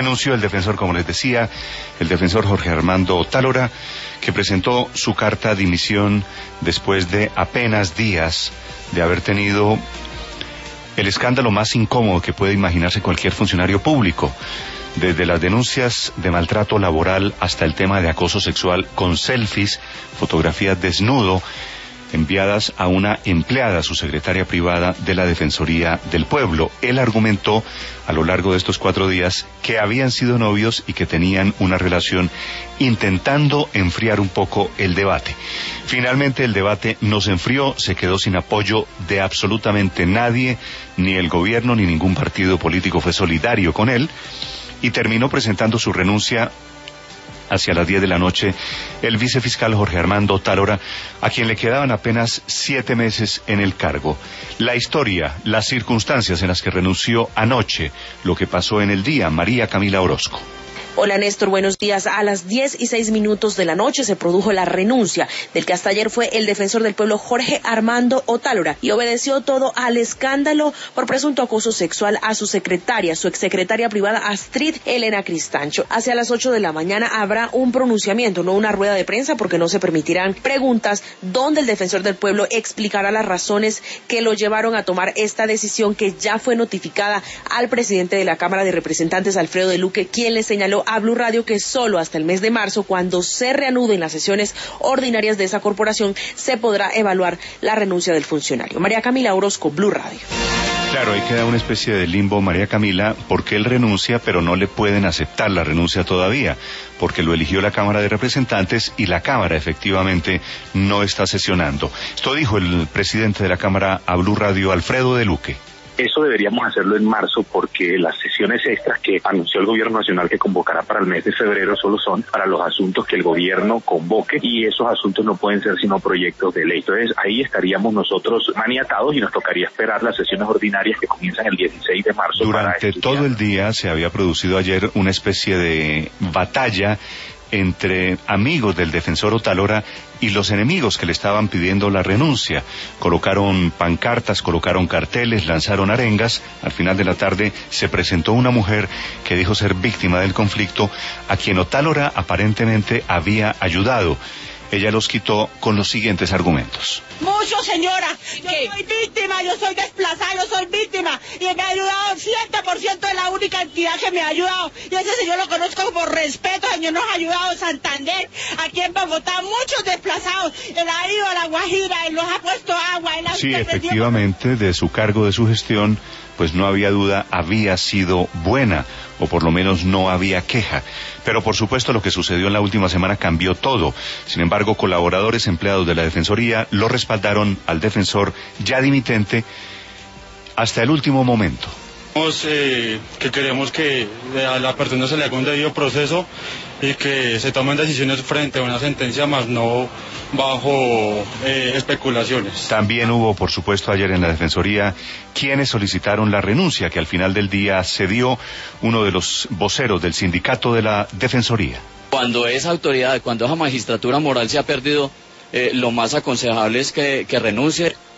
Renunció el defensor, como les decía, el defensor Jorge Armando Otálora, que presentó su carta de dimisión después de apenas días de haber tenido el escándalo más incómodo que puede imaginarse cualquier funcionario público, desde las denuncias de maltrato laboral hasta el tema de acoso sexual con selfies, fotografías desnudo, enviadas a una empleada, su secretaria privada de la Defensoría del Pueblo. Él argumentó a lo largo de estos 4 días que habían sido novios y que tenían una relación, intentando enfriar un poco el debate. Finalmente el debate no se enfrió, se quedó sin apoyo de absolutamente nadie, ni el gobierno ni ningún partido político fue solidario con él, y terminó presentando su renuncia hacia las 10 de la noche el vicefiscal Jorge Armando Otálora, a quien le quedaban apenas 7 meses en el cargo. La historia, las circunstancias en las que renunció anoche, lo que pasó en el día, María Camila Orozco. Hola Néstor, buenos días. A las 10:06 de la noche se produjo la renuncia del que hasta ayer fue el defensor del pueblo Jorge Armando Otálora, y obedeció todo al escándalo por presunto acoso sexual a su secretaria, su exsecretaria privada Astrid Elena Cristancho. Hacia las 8 de la mañana habrá un pronunciamiento, no una rueda de prensa, porque no se permitirán preguntas, donde el defensor del pueblo explicará las razones que lo llevaron a tomar esta decisión, que ya fue notificada al presidente de la Cámara de Representantes, Alfredo de Luque, quien le señaló a Blue Radio que solo hasta el mes de marzo, cuando se reanuden las sesiones ordinarias de esa corporación, se podrá evaluar la renuncia del funcionario. María Camila Orozco, Blue Radio. Claro, ahí queda una especie de limbo, María Camila, porque él renuncia, pero no le pueden aceptar la renuncia todavía, porque lo eligió la Cámara de Representantes y la Cámara efectivamente no está sesionando. Esto dijo el presidente de la Cámara a Blue Radio, Alfredo de Luque. Eso deberíamos hacerlo en marzo, porque las sesiones extras que anunció el gobierno nacional que convocará para el mes de febrero solo son para los asuntos que el gobierno convoque, y esos asuntos no pueden ser sino proyectos de ley. Entonces ahí estaríamos nosotros maniatados y nos tocaría esperar las sesiones ordinarias que comienzan el 16 de marzo. Durante todo el día se había producido ayer una especie de batalla entre amigos del defensor Otálora y los enemigos que le estaban pidiendo la renuncia. Colocaron pancartas, colocaron carteles, lanzaron arengas. Al final de la tarde se presentó una mujer que dijo ser víctima del conflicto, a quien Otálora aparentemente había ayudado. Ella los quitó con los siguientes argumentos. Mucho, señora. Yo soy víctima, yo soy desplazada, yo soy víctima. Y me ha ayudado, 100% es la única entidad que me ha ayudado. Y ese señor lo conozco por respeto. El señor nos ha ayudado en Santander, aquí en Bogotá, muchos desplazados. Él ha ido a La Guajira, él nos ha puesto agua. Sí, efectivamente, de su cargo, de su gestión, pues no había duda, había sido buena, o por lo menos no había queja. Pero por supuesto lo que sucedió en la última semana cambió todo. Sin embargo, colaboradores empleados de la Defensoría lo respaldaron al defensor ya dimitente hasta el último momento. Que queremos que a la persona se le haga un debido proceso y que se tomen decisiones frente a una sentencia, más no bajo especulaciones. También hubo, por supuesto, ayer en la Defensoría quienes solicitaron la renuncia, que al final del día cedió uno de los voceros del sindicato de la Defensoría. Cuando esa autoridad, cuando esa magistratura moral se ha perdido, lo más aconsejable es que renuncie.